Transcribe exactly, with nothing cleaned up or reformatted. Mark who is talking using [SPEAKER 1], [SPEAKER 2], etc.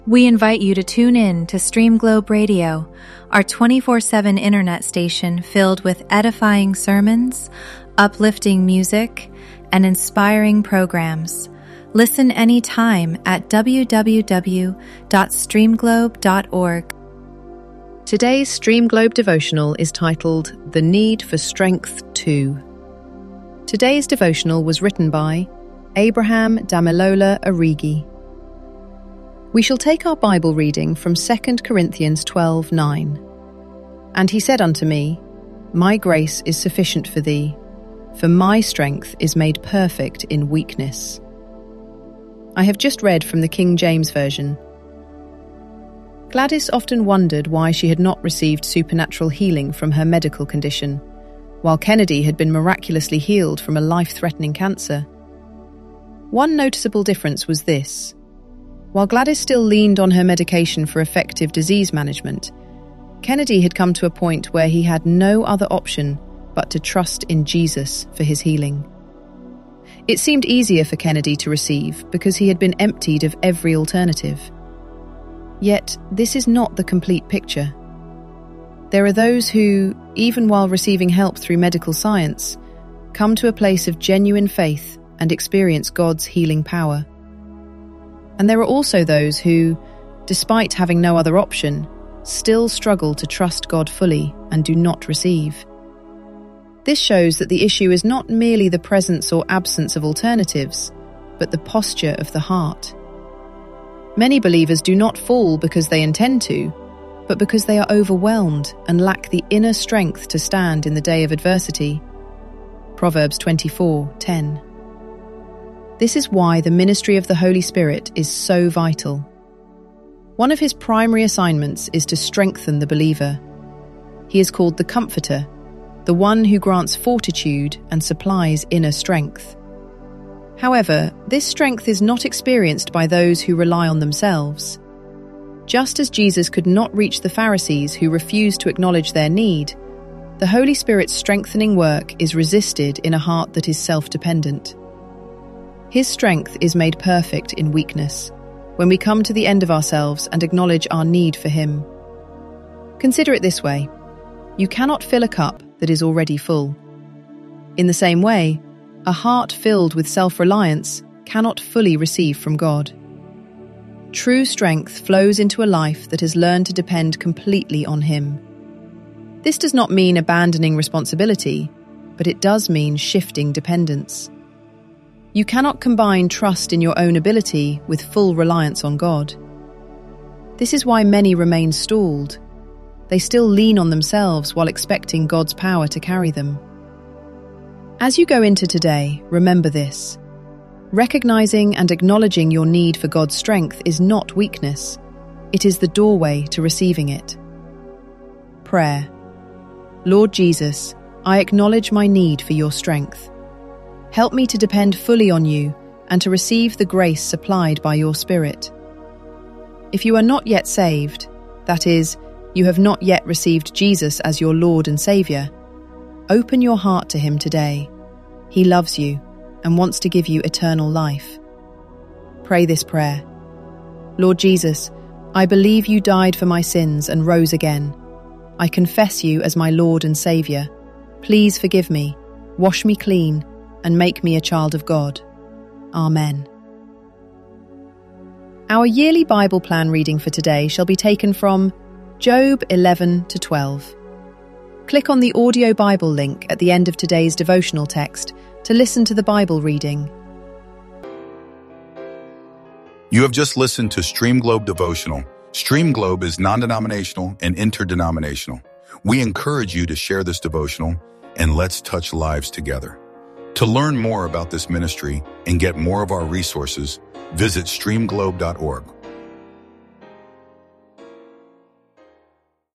[SPEAKER 1] We invite you to tune in to Stream Globe Radio, our twenty-four seven internet station filled with edifying sermons, uplifting music, and inspiring programs. Listen anytime at w w w dot stream globe dot org.
[SPEAKER 2] Today's Stream Globe devotional is titled The Need for Strength two. Today's devotional was written by Abraham Damilola Origi. We shall take our Bible reading from Second Corinthians twelve nine. And he said unto me, My grace is sufficient for thee, for my strength is made perfect in weakness. I have just read from the King James Version. Gladys often wondered why she had not received supernatural healing from her medical condition, while Kennedy had been miraculously healed from a life-threatening cancer. One noticeable difference was this. While Gladys still leaned on her medication for effective disease management, Kennedy had come to a point where he had no other option but to trust in Jesus for his healing. It seemed easier for Kennedy to receive because he had been emptied of every alternative. Yet, this is not the complete picture. There are those who, even while receiving help through medical science, come to a place of genuine faith and experience God's healing power. And there are also those who, despite having no other option, still struggle to trust God fully and do not receive. This shows that the issue is not merely the presence or absence of alternatives, but the posture of the heart. Many believers do not fall because they intend to, but because they are overwhelmed and lack the inner strength to stand in the day of adversity. Proverbs twenty-four ten. This is why the ministry of the Holy Spirit is so vital. One of his primary assignments is to strengthen the believer. He is called the Comforter, the one who grants fortitude and supplies inner strength. However, this strength is not experienced by those who rely on themselves. Just as Jesus could not reach the Pharisees who refused to acknowledge their need, the Holy Spirit's strengthening work is resisted in a heart that is self-dependent. His strength is made perfect in weakness, when we come to the end of ourselves and acknowledge our need for him. Consider it this way. You cannot fill a cup that is already full. In the same way, a heart filled with self-reliance cannot fully receive from God. True strength flows into a life that has learned to depend completely on him. This does not mean abandoning responsibility, but it does mean shifting dependence. You cannot combine trust in your own ability with full reliance on God. This is why many remain stalled. They still lean on themselves while expecting God's power to carry them. As you go into today, remember this. Recognizing and acknowledging your need for God's strength is not weakness. It is the doorway to receiving it. Prayer. Lord Jesus, I acknowledge my need for your strength. Help me to depend fully on you and to receive the grace supplied by your Spirit. If you are not yet saved, that is, you have not yet received Jesus as your Lord and Saviour, open your heart to him today. He loves you and wants to give you eternal life. Pray this prayer. Lord Jesus, I believe you died for my sins and rose again. I confess you as my Lord and Saviour. Please forgive me, wash me clean, and make me a child of God. Amen. Our yearly Bible plan reading for today shall be taken from Job eleven to twelve. Click on the audio Bible link at the end of today's devotional text to listen to the Bible reading.
[SPEAKER 3] You have just listened to Stream Globe Devotional. Stream Globe is non-denominational and interdenominational. We encourage you to share this devotional and let's touch lives together. To learn more about this ministry and get more of our resources, visit stream globe dot org.